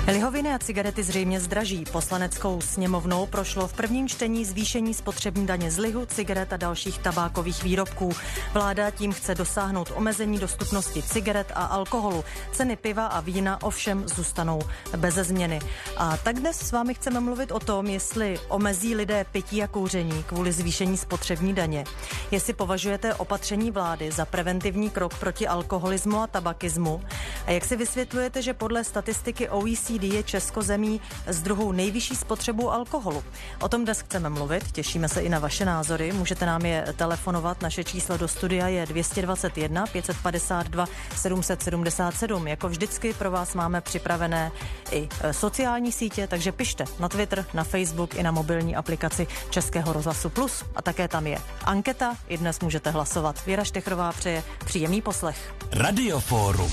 Lihoviny a cigarety zřejmě zdraží. Poslaneckou sněmovnou prošlo v prvním čtení zvýšení spotřební daně z lihu, cigaret a dalších tabákových výrobků. Vláda tím chce dosáhnout omezení dostupnosti cigaret a alkoholu. Ceny piva a vína ovšem zůstanou beze změny. A tak dnes s vámi chceme mluvit o tom, jestli omezí lidé pití a kouření kvůli zvýšení spotřební daně. Jestli považujete opatření vlády za preventivní krok proti alkoholismu a tabakismu. A jak si vysvětlujete, že podle statistiky OECD je Česko zemí s druhou nejvyšší spotřebou alkoholu? O tom dnes chceme mluvit, těšíme se i na vaše názory. Můžete nám je telefonovat, naše číslo do studia je 221 552 777. Jako vždycky pro vás máme připravené i sociální sítě, takže pište na Twitter, na Facebook i na mobilní aplikaci Českého rozhlasu Plus. A také tam je anketa, i dnes můžete hlasovat. Věra Štechrová přeje příjemný poslech. Radioforum.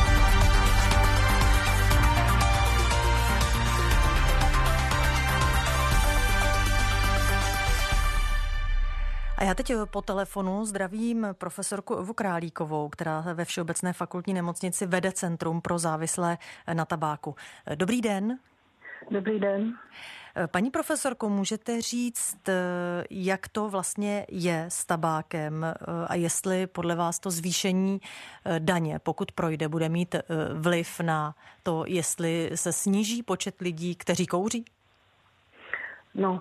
A já teď po telefonu zdravím profesorku Evu Králíkovou, která ve Všeobecné fakultní nemocnici vede Centrum pro závislé na tabáku. Dobrý den. Dobrý den. Paní profesorko, můžete říct, jak to vlastně je s tabákem a jestli podle vás to zvýšení daně, pokud projde, bude mít vliv na to, jestli se sníží počet lidí, kteří kouří? No,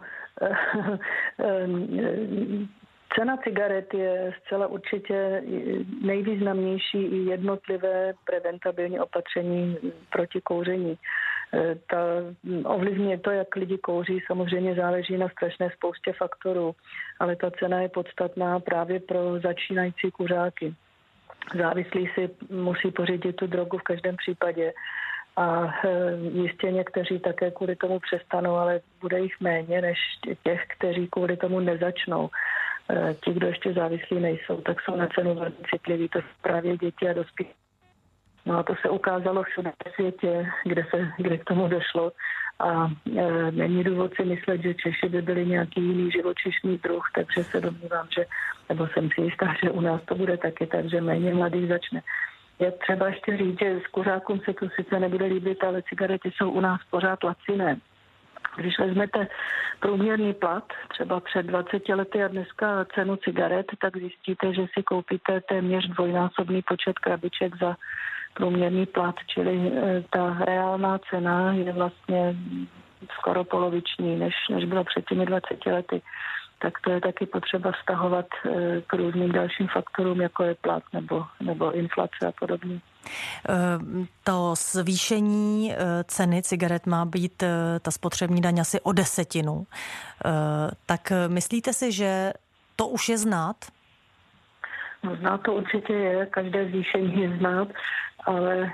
cena cigaret je zcela určitě nejvýznamnější i jednotlivé preventabilní opatření proti kouření. Ovlivňuje to, jak lidi kouří, samozřejmě záleží na strašné spoustě faktorů, ale ta cena je podstatná právě pro začínající kuřáky. Závislí si musí pořídit tu drogu v každém případě a jistě někteří také kvůli tomu přestanou, ale bude jich méně než těch, kteří kvůli tomu nezačnou. Ti, kdo ještě závislí nejsou, tak jsou na cenu velmi citliví, to jsou právě děti a dospělí. No a to se ukázalo všude ve světě, kde k tomu došlo a není důvod si myslet, že Češi by byli nějaký jiný živočišný druh, takže se domnívám, nebo jsem si jistá, že u nás to bude taky, takže méně mladých začne. Je třeba ještě říct, že s kuřákům se to sice nebude líbit, ale cigarety jsou u nás pořád laciné. Když vezmete průměrný plat, třeba před 20 lety a dneska cenu cigaret, tak zjistíte, že si koupíte téměř dvojnásobný počet krabiček za průměrný plat, čili ta reálná cena je vlastně skoro poloviční, než byla před těmi 20 lety. Tak to je taky potřeba vztahovat k různým dalším faktorům, jako je plat nebo inflace a podobně. To zvýšení ceny cigaret má být ta spotřební daň asi o 10%. Tak myslíte si, že to už je znát? No, znát to určitě je, každé zvýšení je znát, ale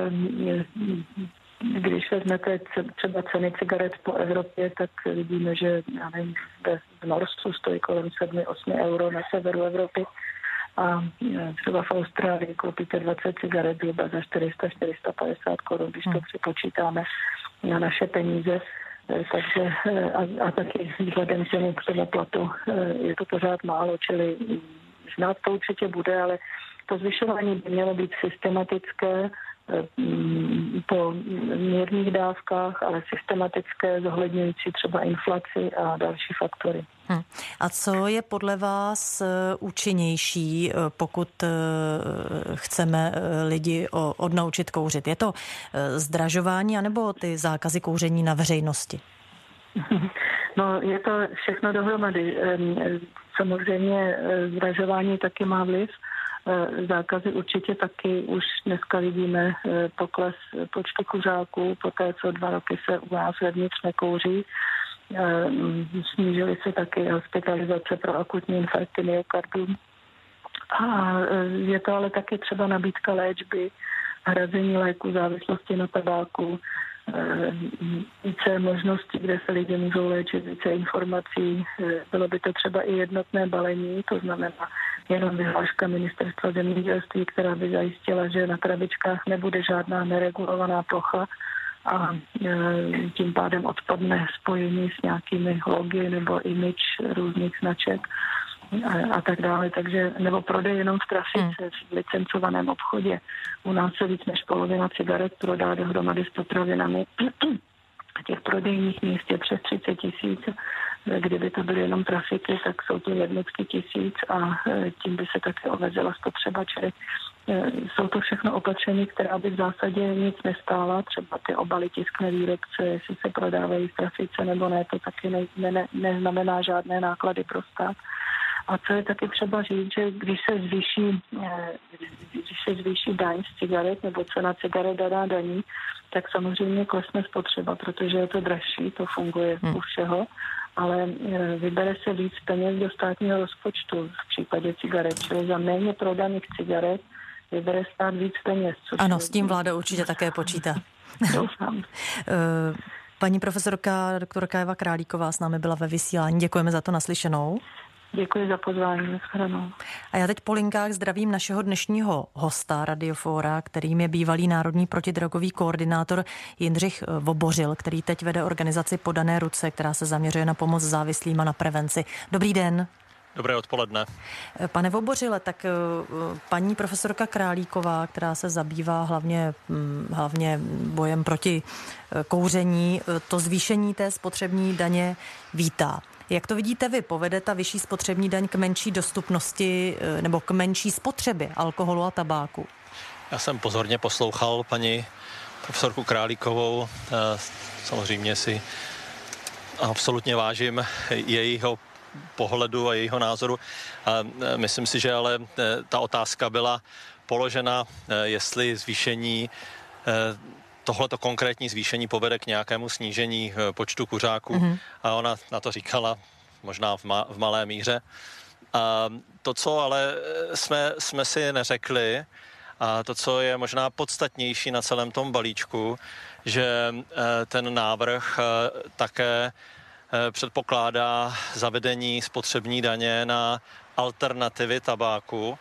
když vezmete třeba ceny cigaret po Evropě, tak vidíme, že v Norsku stojí kolem 7-8 euro na severu Evropy a třeba v Austrálii koupíte 20 cigaret zhruba za 400-450 korun, když to připočítáme na naše peníze. Takže a taky vzhledem k tomu platu je to pořád málo, čili znát to určitě bude, ale to zvyšování by mělo být systematické, po mírných dávkách, ale systematické, zohledňující třeba inflaci a další faktory. A co je podle vás účinnější, pokud chceme lidi odnaučit kouřit? Je to zdražování anebo ty zákazy kouření na veřejnosti? No, je to všechno dohromady. Samozřejmě zdražování taky má vliv. Zákazy určitě taky. Už dneska vidíme pokles počtu kuřáků, poté co 2 roky se u nás vevnitř nekouří. Snížily se taky hospitalizace pro akutní infarkty myokardu. A je to ale taky třeba nabídka léčby, hrazení léku, závislosti na tabáku, více možností, kde se lidi můžou léčit, více informací. Bylo by to třeba i jednotné balení, to znamená jenom vyhláška Ministerstva zemědělství, která by zajistila, že na krabičkách nebude žádná neregulovaná plocha a tím pádem odpadne spojení s nějakými logy nebo image různých značek. a tak dále, takže nebo prodej jenom v trafice, v licencovaném obchodě. U nás se víc než polovina cigaret prodá dohromady s potravinami. Těch prodejních míst je přes 30 000. Kdyby to byly jenom trafiky, tak jsou to jednotky tisíc a tím by se také omezila spotřeba. Čili jsou to všechno opatření, která by v zásadě nic nestála. Třeba ty obaly tiskne výrobce, jestli se prodávají v trafice nebo ne, to taky neznamená žádné náklady pro stát. A co je taky třeba říct, že když se zvýší daň z cigaret nebo cena cigaret daná daní, tak samozřejmě klesne spotřeba, protože je to dražší, to funguje u všeho, ale vybere se víc peněz do státního rozpočtu v případě cigaret, čili za méně prodaných cigaret vybere stát víc peněz. Ano, s tím vláda určitě také počítá. Doufám. Paní profesorka doktorka Eva Králíková s námi byla ve vysílání. Děkujeme za to, naslyšenou. Děkuji za pozvání. A já teď po linkách zdravím našeho dnešního hosta Radiofóra, kterým je bývalý národní protidrogový koordinátor Jindřich Vobořil, který teď vede organizaci Podané ruce, která se zaměřuje na pomoc závislým a na prevenci. Dobrý den. Dobré odpoledne. Pane Vobořile, tak paní profesorka Králíková, která se zabývá hlavně bojem proti kouření, to zvýšení té spotřební daně vítá. Jak to vidíte vy? Povede ta vyšší spotřební daň k menší dostupnosti nebo k menší spotřebě alkoholu a tabáku? Já jsem pozorně poslouchal paní profesorku Králíkovou. Samozřejmě si absolutně vážím jejího pohledu a jejího názoru. A myslím si, že ale ta otázka byla položena, jestli zvýšení tohleto konkrétní zvýšení povede k nějakému snížení počtu kuřáků. A ona na to říkala možná v malé míře. A to, co ale jsme si neřekli, a to, co je možná podstatnější na celém tom balíčku, že ten návrh také předpokládá zavedení spotřební daně na alternativy tabáku,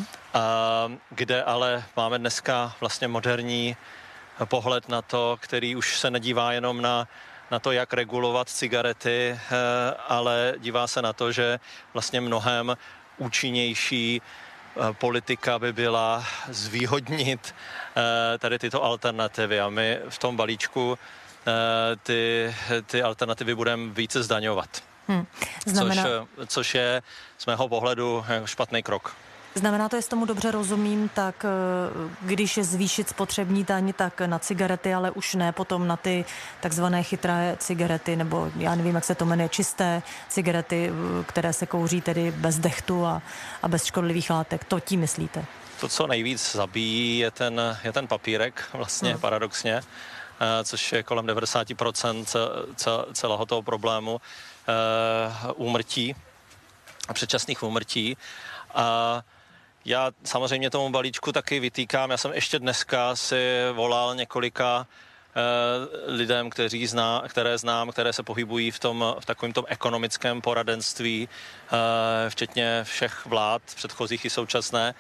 kde ale máme dneska vlastně moderní pohled na to, který už se nedívá jenom na to, jak regulovat cigarety, ale dívá se na to, že vlastně mnohem účinnější politika by byla zvýhodnit tady tyto alternativy. A my v tom balíčku ty alternativy budeme více zdaňovat. Což je z mého pohledu špatný krok. Znamená to, jestli tomu dobře rozumím, tak když je zvýšit spotřební daň, tak na cigarety, ale už ne potom na ty takzvané chytré cigarety, nebo já nevím, jak se to jmenuje, čisté cigarety, které se kouří tedy bez dechtu a bez škodlivých látek. To tím myslíte? To, co nejvíc zabíjí, je ten papírek, vlastně paradoxně, což je kolem 90% celého toho problému úmrtí, předčasných úmrtí. A já samozřejmě tomu balíčku taky vytýkám. Já jsem ještě dneska si volal několika lidem, které znám, které se pohybují v takovém tom ekonomickém poradenství, včetně všech vlád, předchozích i současné.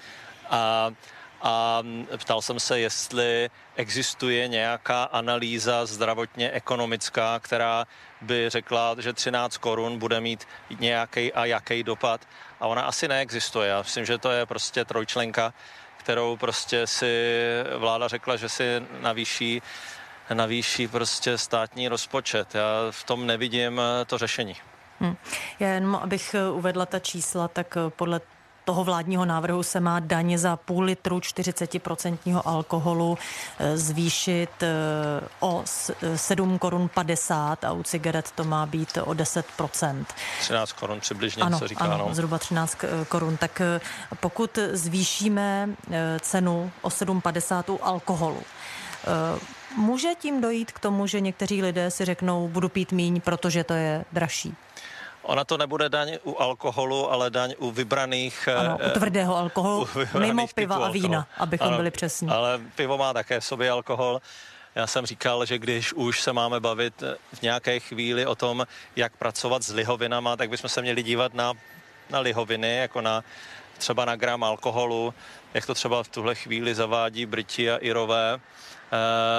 A ptal jsem se, jestli existuje nějaká analýza zdravotně ekonomická, která by řekla, že 13 korun bude mít nějaký a jaký dopad. A ona asi neexistuje. Já myslím, že to je prostě trojčlenka, kterou prostě si vláda řekla, že si navýší prostě státní rozpočet. Já v tom nevidím to řešení. Já jenom, abych uvedla ta čísla, tak podle toho vládního návrhu se má daň za půl litru 40% alkoholu zvýšit o 7 korun 50 a u cigaret to má být o 10%. 13 korun přibližně, ano, se říká. Ano, zhruba 13 korun. Tak pokud zvýšíme cenu o 7,50 u alkoholu, může tím dojít k tomu, že někteří lidé si řeknou, budu pít míň, protože to je dražší? Ona to nebude daň u alkoholu, ale daň u vybraných... Ano, u tvrdého alkoholu, mimo piva a vína, abychom byli přesní. Ale pivo má také v sobě alkohol. Já jsem říkal, že když už se máme bavit v nějaké chvíli o tom, jak pracovat s lihovinama, tak bychom se měli dívat na lihoviny, jako třeba na gram alkoholu, jak to třeba v tuhle chvíli zavádí Briti a Irové.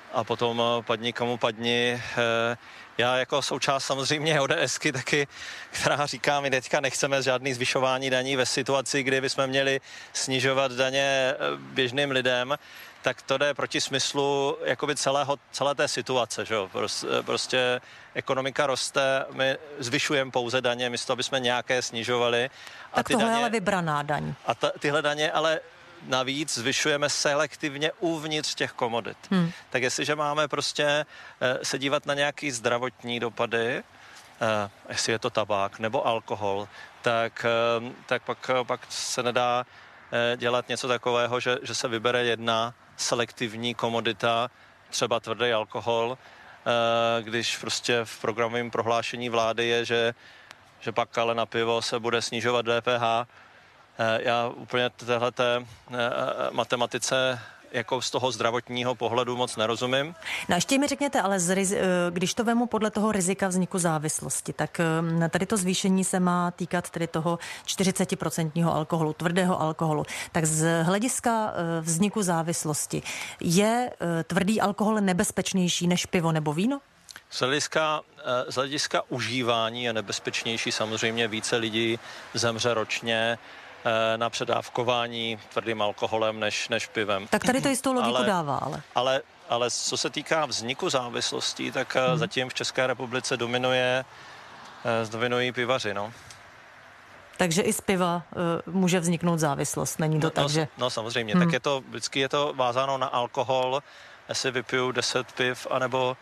a potom padni komu padni. Já jako součást samozřejmě ODSky taky, která říká, my teďka nechceme žádný zvyšování daní ve situaci, kdy bychom měli snižovat daně běžným lidem, tak to jde proti smyslu jakoby celé té situace. Že? Prostě ekonomika roste, my zvyšujeme pouze daně, místo aby jsme nějaké snižovali. Tak tohle je ale vybraná daň. A tyhle daně ale navíc zvyšujeme selektivně uvnitř těch komodit. Tak jestliže máme prostě se dívat na nějaký zdravotní dopady, jestli je to tabák nebo alkohol, tak pak se nedá dělat něco takového, že se vybere jedna selektivní komodita, třeba tvrdý alkohol, když prostě v programovém prohlášení vlády je, že pak ale na pivo se bude snižovat DPH. Já úplně téhleté matematice jako z toho zdravotního pohledu moc nerozumím. No a ještě mi řekněte, ale když to vemu podle toho rizika vzniku závislosti, tak tady to zvýšení se má týkat tedy toho 40% alkoholu, tvrdého alkoholu. Tak z hlediska vzniku závislosti je tvrdý alkohol nebezpečnější než pivo nebo víno? Z hlediska užívání je nebezpečnější, samozřejmě více lidí zemře ročně na předávkování tvrdým alkoholem než pivem. Tak tady to jistou logiku dává, ale co se týká vzniku závislostí, tak zatím v České republice dominují pivaři, no. Takže i z piva může vzniknout závislost, není to tak, že... No samozřejmě, tak vždycky je to vázáno na alkohol, jestli vypiju 10 piv, anebo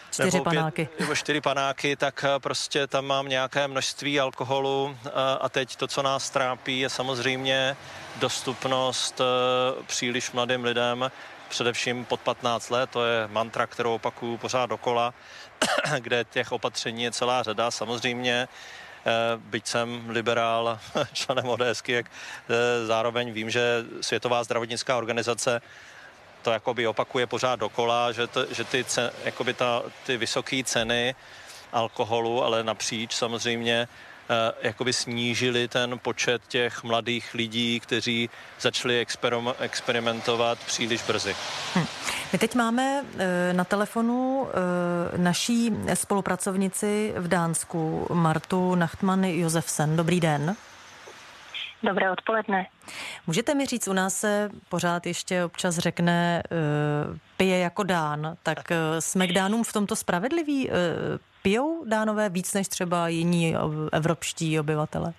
4 panáky, tak prostě tam mám nějaké množství alkoholu a teď to, co nás trápí, je samozřejmě dostupnost příliš mladým lidem, především pod 15 let, to je mantra, kterou opakuju pořád dokola, kde těch opatření je celá řada. Samozřejmě, byť jsem liberál, členem ODSky, jak zároveň vím, že Světová zdravotnická organizace to jakoby opakuje pořád dokola, že ty vysoké ceny alkoholu, ale napříč samozřejmě jakoby snížili ten počet těch mladých lidí, kteří začali experimentovat příliš brzy. My teď máme na telefonu naší spolupracovnici v Dánsku, Martu Nachtman Josefsen. Dobrý den. Dobré odpoledne. Můžete mi říct, u nás se pořád ještě občas řekne pije jako Dán, tak jsme k Dánům v tomto spravedliví? Pijou Dánové víc než třeba jiní evropští obyvatele?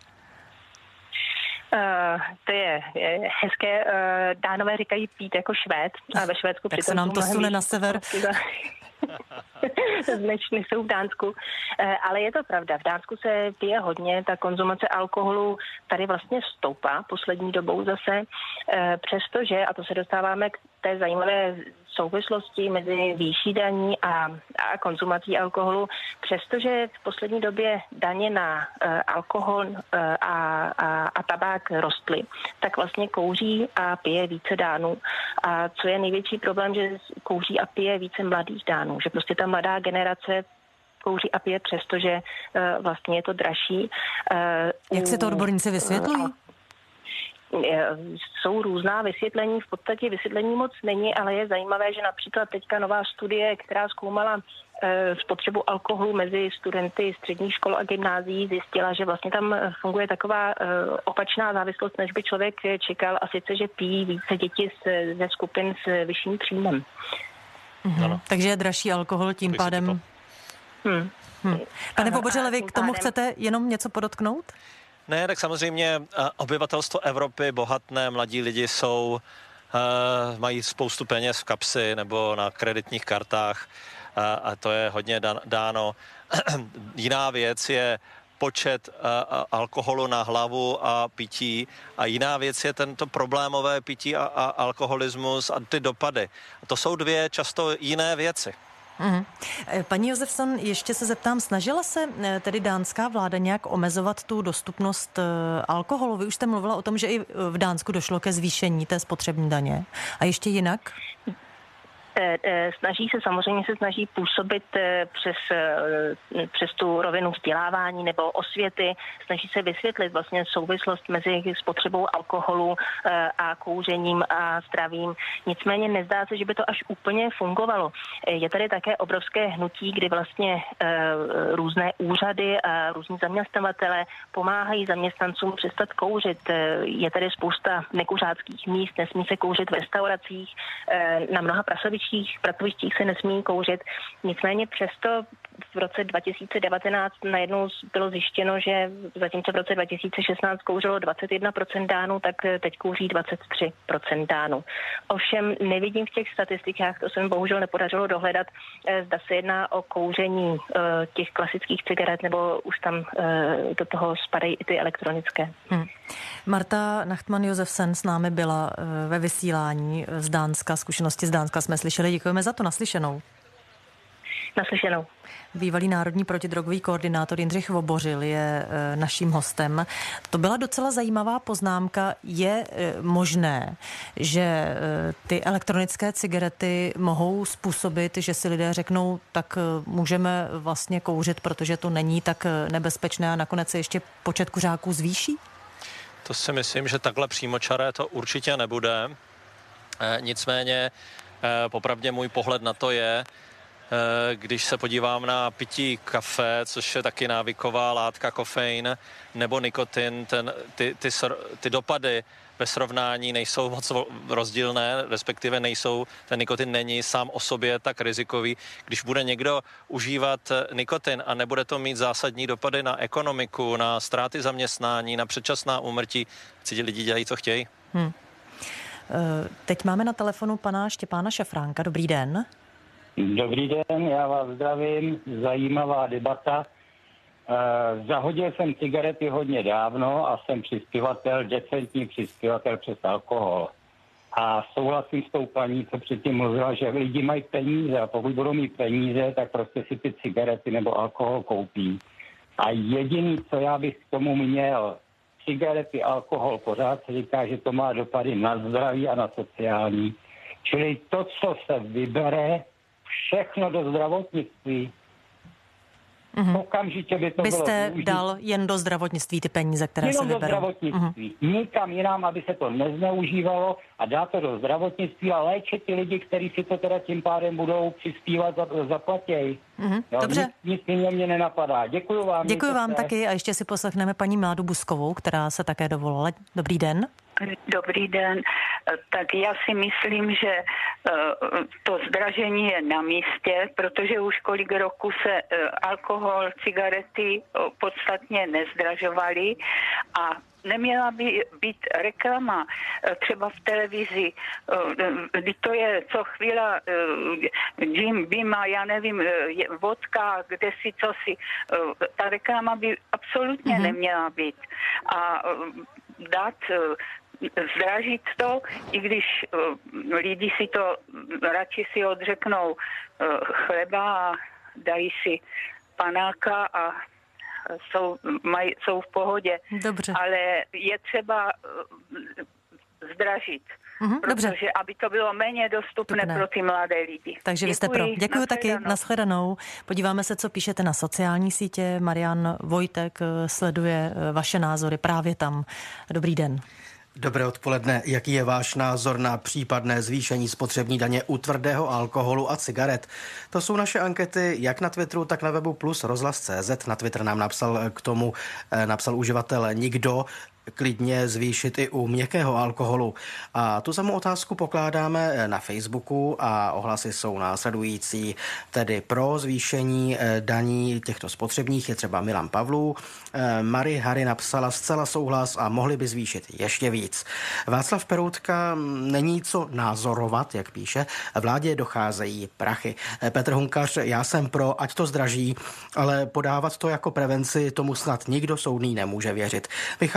To je hezké. Dánové říkají pít jako Švéd a ve Švédsku tak se nám to sune na sever. Než jsou v Dánsku. Ale je to pravda. V Dánsku se pije hodně, ta konzumace alkoholu tady vlastně stoupá poslední dobou zase, přestože, a to se dostáváme k té zajímavé souvislosti mezi výší daní a konzumací alkoholu, přestože v poslední době daně na alkohol a tabák rostly, tak vlastně kouří a pije více Dánů. A co je největší problém, že kouří a pije více mladých Dánů, že prostě ta mladá generace kouří a pije, přestože vlastně je to dražší. Jak se to odborníci vysvětlují? Jsou různá vysvětlení, v podstatě vysvětlení moc není, ale je zajímavé, že například teďka nová studie, která zkoumala spotřebu alkoholu mezi studenty středních škol a gymnázií, zjistila, že vlastně tam funguje taková opačná závislost, než by člověk čekal, a sice, že pijí více děti ze skupin s vyšším příjmem. Takže je dražší alkohol tím pádem. Pane Vobořile, vy k tomu chcete jenom něco podotknout? Ne, tak samozřejmě obyvatelstvo Evropy, bohatné, mladí lidi mají spoustu peněz v kapsi nebo na kreditních kartách a to je hodně dáno. Jiná věc je počet alkoholu na hlavu a pití a jiná věc je tento problémové pití a alkoholismus a ty dopady. To jsou dvě často jiné věci. Paní Josefson, ještě se zeptám, snažila se tedy dánská vláda nějak omezovat tu dostupnost alkoholu? Vy už jste mluvila o tom, že i v Dánsku došlo ke zvýšení té spotřební daně. A ještě jinak? Samozřejmě se snaží působit přes tu rovinu vzdělávání nebo osvěty, snaží se vysvětlit vlastně souvislost mezi spotřebou alkoholu a kouřením a zdravím. Nicméně nezdá se, že by to až úplně fungovalo. Je tady také obrovské hnutí, kdy vlastně různé úřady a různí zaměstnavatelé pomáhají zaměstnancům přestat kouřit. Je tady spousta nekuřáckých míst, nesmí se kouřit v restauracích, na mnoha pracovištích se nesmí kouřit. Nicméně přesto v roce 2019 najednou bylo zjištěno, že zatímco v roce 2016 kouřilo 21% Dánů, tak teď kouří 23% Dánů. Ovšem nevidím v těch statistikách, to se mi bohužel nepodařilo dohledat, zda se jedná o kouření těch klasických cigaret, nebo už tam do toho spadají i ty elektronické. Marta Nachtman-Josefsen s námi byla ve vysílání z Dánska, zkušenosti z Dánska jsme slyšeli. Děkujeme za to, naslyšenou. Naslyšenou. Bývalý národní protidrogový koordinátor Jindřich Vobořil je naším hostem. To byla docela zajímavá poznámka. Je možné, že ty elektronické cigarety mohou způsobit, že si lidé řeknou, tak můžeme vlastně kouřit, protože to není tak nebezpečné a nakonec se ještě počet kuřáků zvýší? To si myslím, že takhle přímočaré to určitě nebude. Nicméně popravdě můj pohled na to je, když se podívám na pití kafe, což je taky návyková látka, kofein nebo nikotin, ty dopady ve srovnání nejsou moc rozdílné, respektive ten nikotin není sám o sobě tak rizikový. Když bude někdo užívat nikotin a nebude to mít zásadní dopady na ekonomiku, na ztráty zaměstnání, na předčasná úmrtí, ti lidi dělají, co chtějí. Teď máme na telefonu pana Štěpána Šafránka. Dobrý den. Dobrý den, já vás zdravím, zajímavá debata. Zahodil jsem cigarety hodně dávno a jsem přispěvatel, decentní přispěvatel přes alkohol. A souhlasím s tou paní, co předtím mluvila, že lidi mají peníze a pokud budou mít peníze, tak prostě si ty cigarety nebo alkohol koupí. A jediný, co já bych k tomu měl, cigarety, alkohol, pořád se říká, že to má dopady na zdraví a na sociální. Čili to, co se vybere, všechno do zdravotnictví. Okamžitě by to byste bylo dal jen do zdravotnictví ty peníze, které se vyberou. Jenom do zdravotnictví. Nikam jinam, aby se to nezneužívalo a dá to do zdravotnictví a léčit ty lidi, kteří si to teda tím pádem budou přispívat, zaplatěj. Dobře. Nic mě nenapadá. Děkuju vám. Děkuju vám taky a ještě si poslechneme paní Mládu Buskovou, která se také dovolala. Dobrý den. Dobrý den. Tak já si myslím, že to zdražení je na místě, protože už kolik roku se alkohol, cigarety podstatně nezdražovaly a neměla by být reklama třeba v televizi, kdy to je co chvíla Jim Beam a já nevím, vodka, kde si, co si. Ta reklama by absolutně neměla být. A dát zdražit to, i když lidi si to radši si odřeknou chleba a dají si panáka a jsou v pohodě. Dobře. Ale je třeba zdražit. Protože aby to bylo méně dostupné pro ty mladé lidi. Takže vy jste pro. Děkuji taky, nashledanou. Podíváme se, co píšete na sociální sítě. Marian Vojtek sleduje vaše názory právě tam. Dobrý den. Dobré odpoledne. Jaký je váš názor na případné zvýšení spotřební daně u tvrdého alkoholu a cigaret? To jsou naše ankety jak na Twitteru, tak na webu Plus rozhlas.cz. Na Twitter nám napsal uživatel nikdo, klidně zvýšit i u měkkého alkoholu. A tu samou otázku pokládáme na Facebooku a ohlasy jsou následující. Tedy pro zvýšení daní těchto spotřebních je třeba Milan Pavlů. Marie Harry napsala zcela souhlas a mohli by zvýšit ještě víc. Václav Peroutka není co názorovat, jak píše. Vládě docházejí prachy. Petr Hunkař, já jsem pro, ať to zdraží, ale podávat to jako prevenci tomu snad nikdo soudný nemůže věřit. Michal Čermák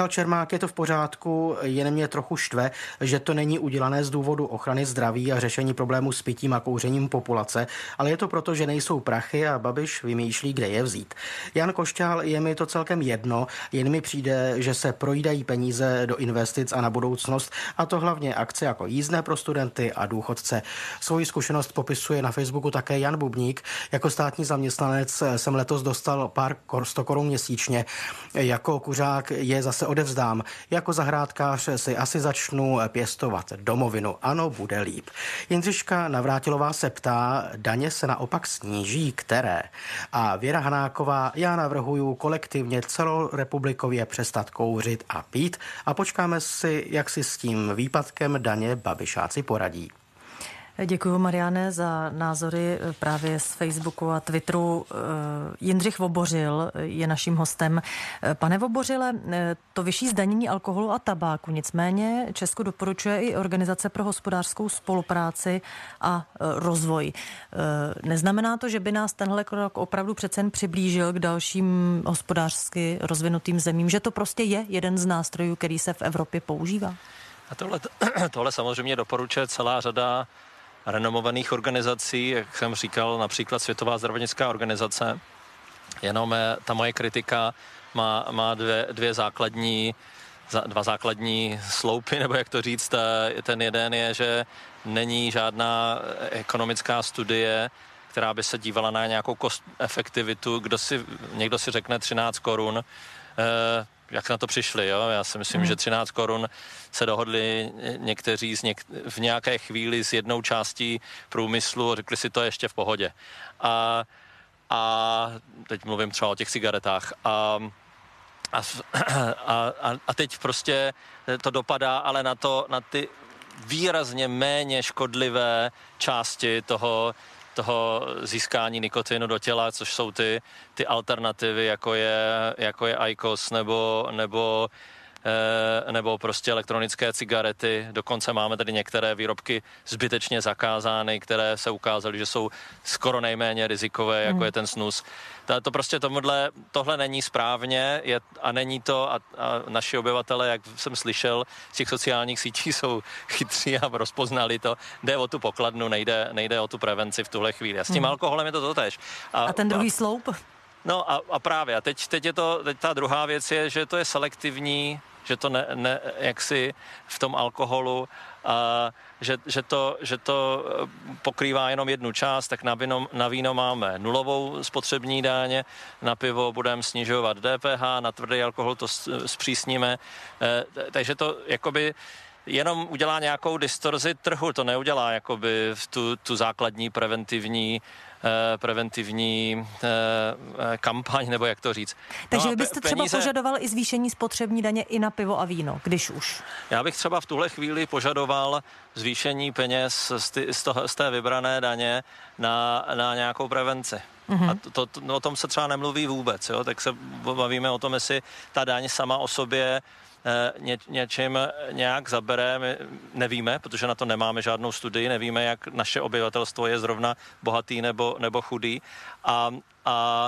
kuřák je to v pořádku, jen mě trochu štve, že to není udělané z důvodu ochrany zdraví a řešení problémů s pitím a kouřením populace, ale je to proto, že nejsou prachy a Babiš vymýšlí, kde je vzít. Jan Košťál, je mi to celkem jedno, jen mi přijde, že se projídají peníze do investic a na budoucnost, a to hlavně akce jako jízdné pro studenty a důchodce. Svoji zkušenost popisuje na Facebooku také Jan Bubník. Jako státní zaměstnanec jsem letos dostal pár 100 korun měsíčně. Jako kuřák je zase odevzdám. Jako zahrádkář si asi začnu pěstovat domovinu. Ano, bude líp. Jindřiška Navrátilová se ptá, daně se naopak sníží, které? A Věra Hanáková, já navrhuju kolektivně celorepublikově přestat kouřit a pít a počkáme si, jak si s tím výpadkem daně Babišáci poradí. Děkuji, Mariane, za názory právě z Facebooku a Twitteru. Jindřich Vobořil je naším hostem. Pane Vobořile, to vyšší zdanění alkoholu a tabáku, nicméně Česku doporučuje i Organizace pro hospodářskou spolupráci a rozvoj. Neznamená to, že by nás tenhle krok opravdu přece jen přiblížil k dalším hospodářsky rozvinutým zemím, že to prostě je jeden z nástrojů, který se v Evropě používá? A tohle samozřejmě doporučuje celá řada renomovaných organizací, jak jsem říkal, například Světová zdravotnická organizace. Jenom ta moje kritika má dva základní sloupy, nebo jak to říct. Ten jeden je, že není žádná ekonomická studie, která by se dívala na nějakou efektivitu. Někdo si řekne 13 korun, jak na to přišli, jo? Já si myslím, že 13 korun se dohodli někteří v nějaké chvíli s jednou částí průmyslu a řekli si, to je ještě v pohodě. A teď mluvím třeba o těch cigaretách. A teď prostě to dopadá ale na ty výrazně méně škodlivé části toho získání nikotinu do těla, což jsou ty alternativy, jako je IQOS nebo prostě elektronické cigarety. Dokonce máme tady některé výrobky zbytečně zakázány, které se ukázaly, že jsou skoro nejméně rizikové, jako je ten snus. To prostě tohle není správně a není to a naši obyvatele, jak jsem slyšel, z těch sociálních sítí jsou chytří a rozpoznali to. Jde o tu pokladnu, nejde o tu prevenci v tuhle chvíli. A s tím alkoholem je to totéž. A ten druhý sloup? No a právě. A teď ta druhá věc je, že to je selektivní, že to ne jaksi v tom alkoholu, že to pokrývá jenom jednu část, tak na víno máme nulovou spotřební daň, na pivo budeme snižovat DPH, na tvrdý alkohol to zpřísníme, takže to jakoby jenom udělá nějakou distorzi trhu, to neudělá jakoby tu základní preventivní kampaň, nebo jak to říct. Takže vy byste třeba požadoval i zvýšení spotřební daně i na pivo a víno, když už? Já bych třeba v tuhle chvíli požadoval zvýšení peněz z té vybrané daně na nějakou prevenci. A o tom se třeba nemluví vůbec, jo? Tak se bavíme o tom, jestli ta daň sama o sobě něčím nějak zabere, my nevíme, protože na to nemáme žádnou studii, nevíme, jak naše obyvatelstvo je zrovna bohatý nebo chudý a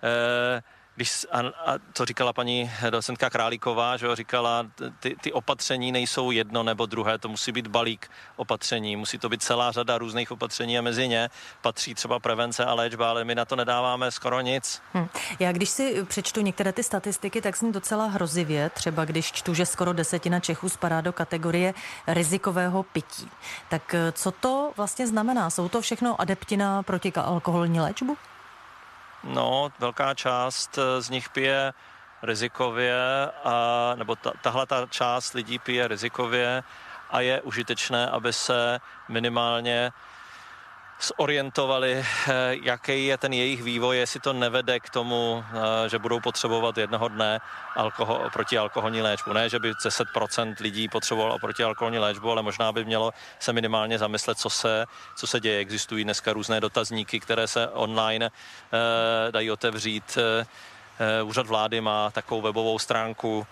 to říkala paní docentka Králíková, že jo, říkala, ty opatření nejsou jedno nebo druhé, to musí být balík opatření, musí to být celá řada různých opatření a mezi ně patří třeba prevence a léčba, ale my na to nedáváme skoro nic. Já když si přečtu některé ty statistiky, tak jsem docela hrozivě, třeba když čtu, že skoro 10% Čechů spadá do kategorie rizikového pití. Tak co to vlastně znamená? Jsou to všechno adepti na protialkoholní léčbu? No, velká část z nich pije rizikově, nebo tahle část lidí pije rizikově a je užitečné, aby se minimálně zorientovali, jaký je ten jejich vývoj, jestli to nevede k tomu, že budou potřebovat jednoho dne protialkoholní léčbu. Ne, že by 10% lidí potřebovalo protialkoholní léčbu, ale možná by mělo se minimálně zamyslet, co se děje. Existují dneska různé dotazníky, které se online dají otevřít. Úřad vlády má takovou webovou stránku,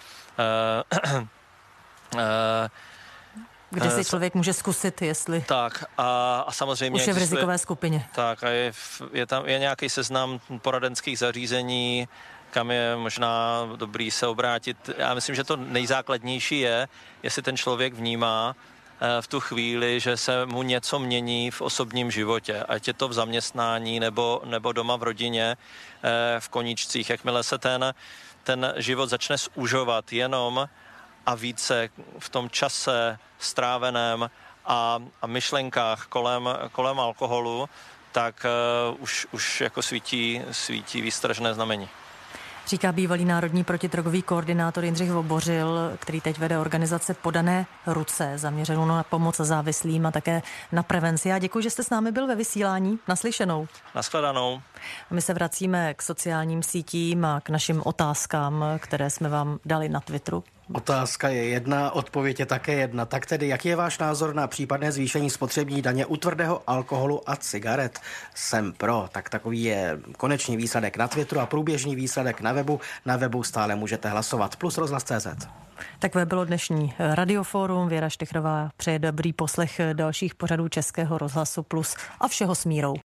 kde si člověk může zkusit, jestli tak a samozřejmě už je v rizikové skupině. Tak a je nějaký seznam poradenských zařízení, kam je možná dobrý se obrátit. Já myslím, že to nejzákladnější je, jestli ten člověk vnímá v tu chvíli, že se mu něco mění v osobním životě, ať je to v zaměstnání nebo doma v rodině, v koníčcích. Jakmile se ten život začne zúžovat jenom a více v tom čase stráveném a myšlenkách kolem alkoholu, tak už jako svítí výstražné znamení. Říká bývalý národní protidrogový koordinátor Jindřich Vobořil, který teď vede organizace Podané ruce, zaměřenou na pomoc závislým a také na prevenci. Já děkuji, že jste s námi byl ve vysílání. Naslyšenou. Nashledanou. My se vracíme k sociálním sítím a k našim otázkám, které jsme vám dali na Twitteru. Otázka je jedna, odpověď je také jedna. Tak tedy, jaký je váš názor na případné zvýšení spotřební daně u tvrdého alkoholu a cigaret? Jsem pro. Tak takový je konečný výsledek na Twitteru a průběžný výsledek na webu. Na webu stále můžete hlasovat. Plus rozhlas.cz. Takové bylo dnešní Radioforum. Věra Štechrová přeje dobrý poslech dalších pořadů Českého rozhlasu Plus a všeho s mírou.